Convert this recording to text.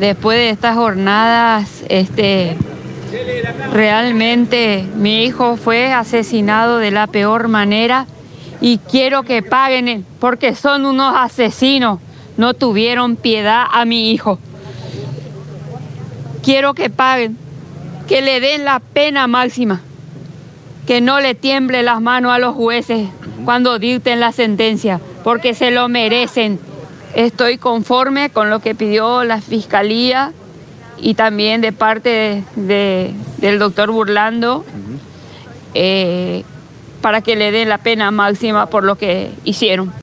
después de estas jornadas, realmente mi hijo fue asesinado de la peor manera y quiero que paguen porque son unos asesinos, no tuvieron piedad a mi hijo. Quiero que paguen, que le den la pena máxima, que no le tiemble las manos a los jueces cuando dicten la sentencia, porque se lo merecen. Estoy conforme con lo que pidió la Fiscalía y también de parte del doctor Burlando, para que le den la pena máxima por lo que hicieron.